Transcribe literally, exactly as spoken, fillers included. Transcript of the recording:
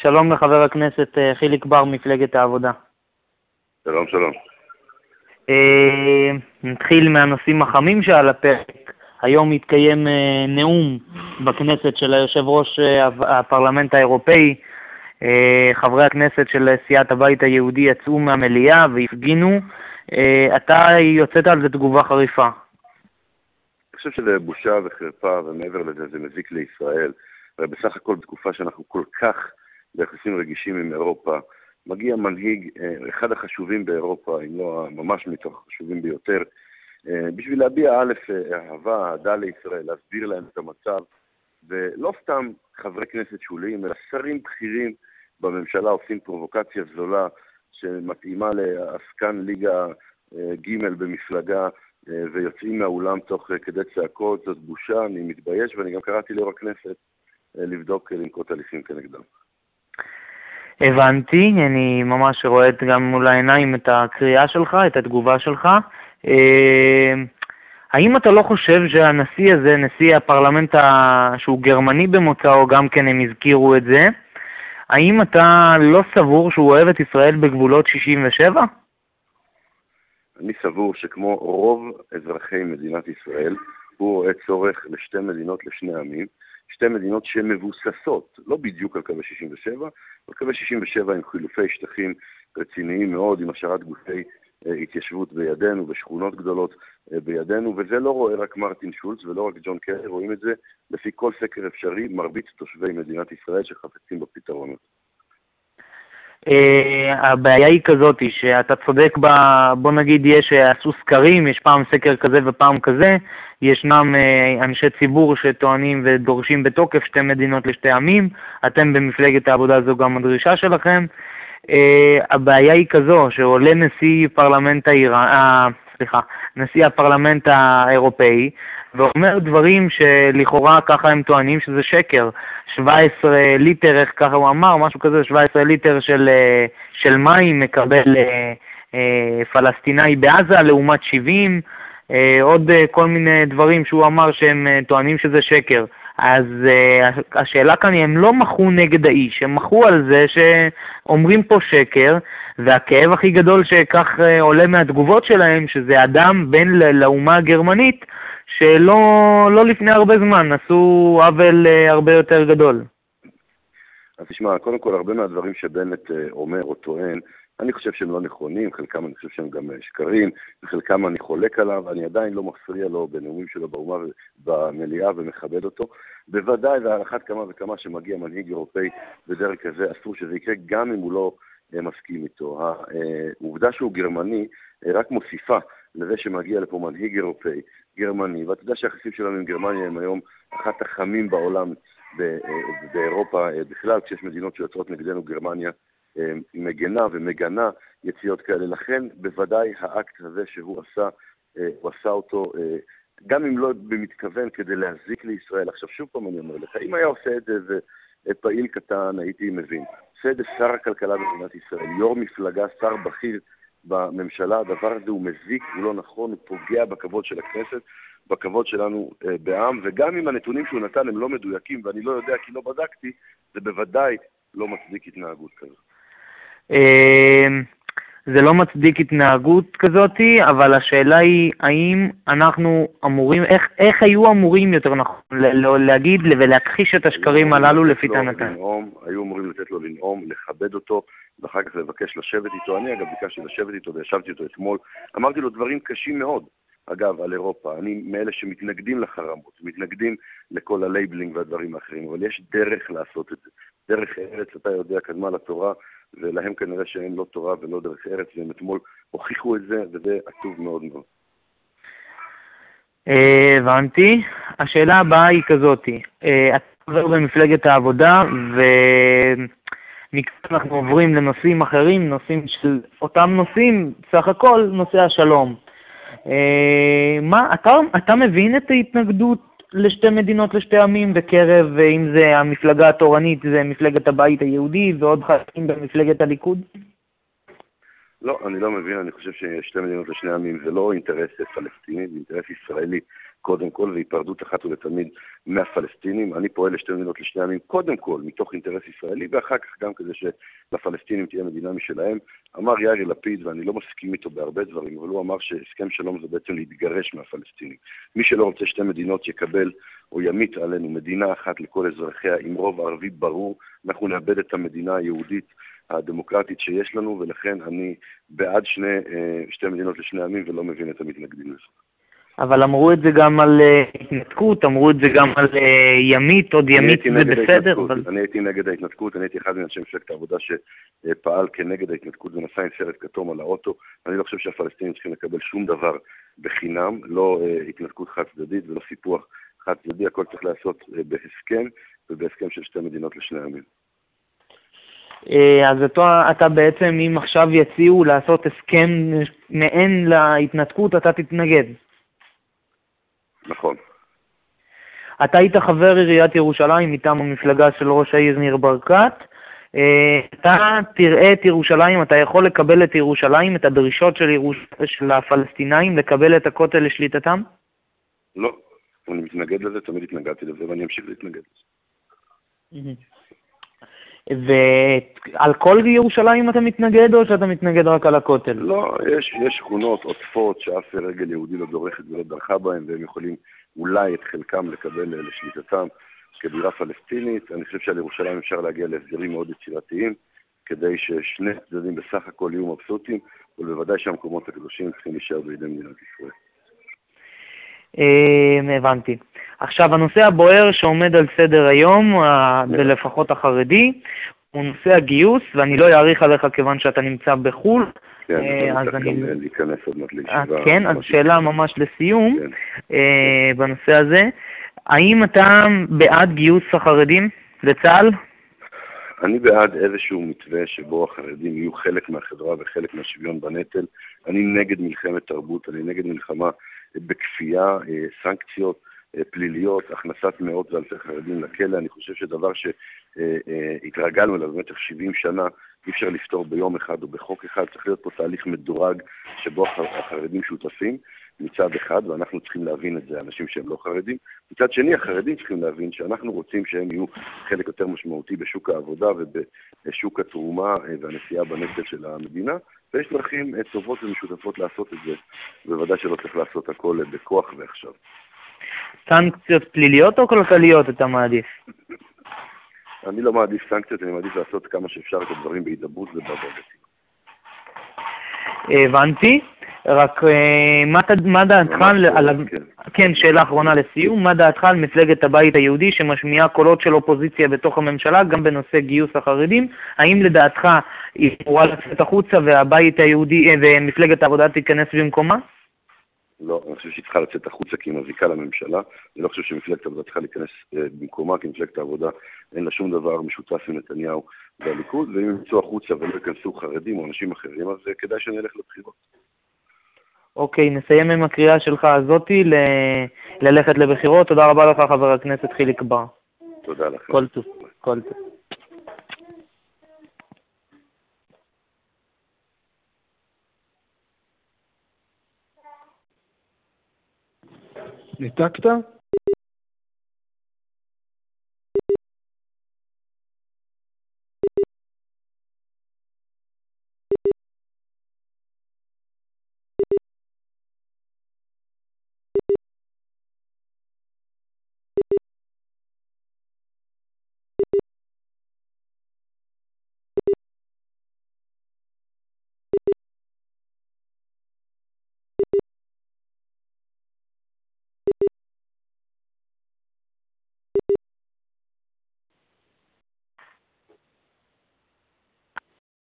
שלום לחבר הכנסת חיליק בר, מפלגת העבודה. שלום, שלום. נתחיל מהנושאים החמים שעל הפרק. היום התקיים נאום בכנסת של היושב ראש הפרלמנט האירופאי. חברי הכנסת של סיעת הבית היהודי יצאו מהמליאה והפגינו. אתה יוצאת על זה תגובה חריפה. אני חושב שזה בושה וחרפה, ומעבר לזה זה מזיק לישראל. ובסך הכל בתקופה שאנחנו כל כך ביחסים רגישים עם אירופה, מגיע מנהיג, אחד החשובים באירופה, אם לא ממש מתוך החשובים ביותר, בשביל להביע א', אהבה, אהדה לישראל, להסביר להם את המצב, ולא סתם חברי כנסת שוליים, אלא שרים בכירים בממשלה עושים פרובוקציה זולה שמתאימה לעסקן ליגה ג' במפלגה, ויוצאים מהאולם תוך כדי צעקות. זאת בושה, אני מתבייש, ואני גם קראתי ליו"ר הכנסת לבדוק, לנקוט הליכים כנגדם. הבנתי, אני ממש רואה גם מול העיניים את הקריאה שלך, את התגובה שלך. האם אתה לא חושב שהנשיא הזה, נשיא הפרלמנט שהוא גרמני במוצאו, גם כן הם הזכירו את זה, האם אתה לא סבור שהוא אוהב את ישראל בגבולות שישים ושבע? אני סבור שכמו רוב אזרחי מדינת ישראל, הוא רואה צורך לשתי מדינות לשני עמים, שתי מדינות שמבוססות, לא בדיוק על קווי שישים ושבע, אבל קווי שישים ושבע עם חילופי שטחים רציניים מאוד, עם השארת גופי אה, התיישבות בידינו ושכונות גדולות אה, בידינו, וזה לא רואה רק מרטין שולץ ולא רק ג'ון קרי, רואים את זה לפי כל סקר אפשרי, מרבית תושבי מדינת ישראל שחפצים בפתרונות. הבעיה היא כזאת, שאתה צודק, בוא נגיד, יש עשו סקרים, יש פעם סקר כזה ופעם כזה, ישנם אנשי ציבור שטוענים ודורשים בתוקף שתי מדינות לשתי עמים, אתם במפלגת העבודה זו גם הדרישה שלכם. הבעיה היא כזו, שעולה נשיא פרלמנט האיראן, סליחה, נשיא הפרלמנט האירופאי, ואומר דברים שלכאורה ככה הם טוענים שזה שקר. שבע עשרה ליטר, איך ככה הוא אמר, משהו כזה, שבע עשרה ליטר של, של מים מקבל אה, פלסטינאי בעזה לעומת שבעים, אה, עוד כל מיני דברים שהוא אמר שהם טוענים שזה שקר. אז אה, השאלה כאן היא, הם לא מחו נגד האיש, הם מחו על זה שאומרים פה שקר, והכאב הכי גדול שכך אה, עולה מהתגובות שלהם, שזה אדם בין לאומה הגרמנית, שלא לא לפני הרבה זמן עשו עוול אה, הרבה יותר גדול. אז תשמע, קודם כל הרבה מהדברים שבנט אה, אומר או טוען, אני חושב שהם לא נכונים, חלקם אני חושב שהם גם שקרים, וחלקם אני חולק עליו, אני עדיין לא מפריע לו בנאומים שלו באומה במליאה ומכבד אותו. בוודאי, ועל אחת כמה וכמה שמגיע מנהיג אירופאי בדרך כזה, אסור שזה יקרה גם אם הוא לא אה, מסכים איתו. העובדה שהוא גרמני אה, רק מוסיפה לזה שמגיע לפה מנהיג אירופאי, גרמני, ואתה יודע שהיחסים שלנו עם גרמניה הם היום אחת החמים בעולם באירופה בכלל, כשיש מדינות שיוצרות נגדנו, גרמניה מגנה ומגנה יציאות כאלה. לכן בוודאי האקט הזה שהוא עשה, הוא עשה אותו, גם אם לא במתכוון, כדי להזיק לישראל. עכשיו שוב פעם אני אומר לך, אם היה עושה את זה איזה פעיל קטן, הייתי מבין. עושה את זה שר הכלכלה במדינת ישראל, יו"ר מפלגה, שר בכיר בממשלה, הדבר הזה הוא מזיק, הוא לא נכון, הוא פוגע בכבוד של הכנסת, בכבוד שלנו אה, בעם, וגם אם הנתונים שהוא נתן הם לא מדויקים, ואני לא יודע כי לא בדקתי, זה בוודאי לא מצדיק התנהגות כזאת. זה לא מצדיק התנהגות כזאת, אבל השאלה היא, האם אנחנו אמורים, איך, איך היו אמורים יותר נכון להגיד ולהכחיש את השקרים הללו לפי טענתם? היו אמורים לתת לו לנאום, לכבד אותו, ואחר כך לבקש לשבת איתו. אני אגב ביקשתי לשבת איתו וישבתי איתו אתמול, אמרתי לו דברים קשים מאוד, אגב, על אירופה. אני מאלה שמתנגדים לחרמות, מתנגדים לכל הלייבלינג והדברים האחרים, אבל יש דרך לעשות את זה. דרך ארץ, אתה יודע, קדמה לתורה, ולהם כנראה שאין לא תורה ולא דרך ארץ, והם אתמול הוכיחו את זה, וזה עצוב מאוד מאוד. הבנתי. השאלה הבאה היא כזאת, אתה עובר במפלגת העבודה, ומכאן אנחנו עוברים לנושאים אחרים, נושאים של אותם נושאים, סך הכל נושא השלום. מה, אתה, אתה מבין את ההתנגדות לשתי מדינות לשתי עמים בקרב, אם זה המפלגה התורנית, זה מפלגת הבית היהודי, ועוד חלקים במפלגת הליכוד? לא, אני לא מבין. אני חושב ששתי מדינות לשני עמים זה לא אינטרס פלסטיני, זה אינטרס ישראלי קודם כל, והיפרדות אחת ולתמיד מהפלסטינים. אני פועל לשתי מדינות לשני עמים, קודם כל, מתוך אינטרס ישראלי, ואחר כך גם כזה שלפלסטינים תהיה מדינה משלהם. אמר יאיר לפיד, ואני לא מסכים איתו בהרבה דברים, אבל הוא אמר שהסכם שלום זה בעצם להתגרש מהפלסטינים. מי שלא רוצה שתי מדינות יקבל או ימית עלינו מדינה אחת לכל אזרחיה עם רוב ערבי ברור, אנחנו נאבד את המדינה היהודית הדמוקרטית שיש לנו, ולכן אני בעד שני, שתי מדינות לשני עמים ולא מבין את המתנגדים לזה. אבל אמרו את זה גם על התנתקות, אמרו את זה גם על ימית, עוד ימית זה בסדר. אבל... אני הייתי נגד ההתנתקות, אני הייתי אחד מאנשי מפלגת העבודה שפעל כנגד ההתנתקות ונסע עם סרט כתום על האוטו. אני לא חושב שהפלסטינים צריכים לקבל שום דבר בחינם, לא התנתקות חד צדדית ולא סיפוח חד צדדי, הכל צריך לעשות בהסכם ובהסכם של שתי מדינות לשני עמים. אז אתה, אתה בעצם, אם עכשיו יציעו לעשות הסכם מעין להתנתקות, אתה תתנגד. נכון. אתה היית חבר עיריית ירושלים מטעם המפלגה של ראש העיר ניר ברקת. אתה תראה את ירושלים, אתה יכול לקבל את ירושלים, את הדרישות של, ירוש... של הפלסטינאים, לקבל את הכותל לשליטתם? לא, אני מתנגד לזה, תמיד התנגדתי לזה ואני אמשיך להתנגד לזה. ועל כל ירושלים אתה מתנגד או שאתה מתנגד רק על הכותל? לא, יש, יש שכונות עוטפות שאף רגל יהודי לא דורכת ולא דרכה בהם, והם יכולים אולי את חלקם לקבל לשליטתם כבירה פלסטינית. אני חושב שעל ירושלים אפשר להגיע להסדרים מאוד יצירתיים, כדי ששני צדדים בסך הכל יהיו מבסוטים, ובוודאי שהמקומות הקדושים צריכים להישאר בידי מדינת ישראל. הבנתי. עכשיו, הנושא הבוער שעומד על סדר היום, ולפחות החרדי, הוא נושא הגיוס, ואני לא אעריך עליך כיוון שאתה נמצא בחו"ל. כן, אז אני גם להיכנס עוד מעט לישיבה. כן, אז שאלה ממש לסיום בנושא הזה. האם אתה בעד גיוס החרדים לצה"ל? אני בעד איזשהו מתווה שבו החרדים יהיו חלק מהחברה וחלק מהשוויון בנטל. אני נגד מלחמת תרבות, אני נגד מלחמה בכפייה, סנקציות פליליות, הכנסת מאות ואלפי חרדים לכלא. אני חושב שדבר שהתרגלנו אליו במשך שבעים שנה, אי אפשר לפתור ביום אחד או בחוק אחד, צריך להיות פה תהליך מדורג שבו החרדים שותפים מצד אחד, ואנחנו צריכים להבין את זה, אנשים שהם לא חרדים. מצד שני, החרדים צריכים להבין שאנחנו רוצים שהם יהיו חלק יותר משמעותי בשוק העבודה ובשוק התרומה והנשיאה בנטל של המדינה, ויש דרכים טובות ומשותפות לעשות את זה, בוודאי שלא צריך לעשות הכל בכוח ועכשיו. סנקציות פליליות או כלכליות אתה מעדיף? אני לא מעדיף סנקציות, אני מעדיף לעשות כמה שאפשר את הדברים בהידברות ובהדרגתיות. הבנתי, רק מה דעתך, כן, שאלה אחרונה לסיום, מה דעתך על מפלגת הבית היהודי שמשמיעה קולות של אופוזיציה בתוך הממשלה, גם בנושא גיוס החרדים? האם לדעתך היא אמורה לצאת החוצה והבית היהודי ומפלגת העבודה תיכנס במקומה? לא, אני חושב שהיא צריכה לצאת החוצה כי היא מזיקה לממשלה. אני לא חושב שמפלגת העבודה צריכה להיכנס במקומה, כי מפלגת העבודה אין לה שום דבר משותף עם נתניהו והליכוד, ואם הם יצאו החוצה ולא ייכנסו חרדים או אנשים אחרים, אז כדאי שנלך לבחירות. אוקיי, נסיים עם הקריאה שלך הזאתי ל... ללכת לבחירות. תודה רבה לך, חבר הכנסת חיליק בר. תודה לכם. כל טוב, כל טוב. ניתקת?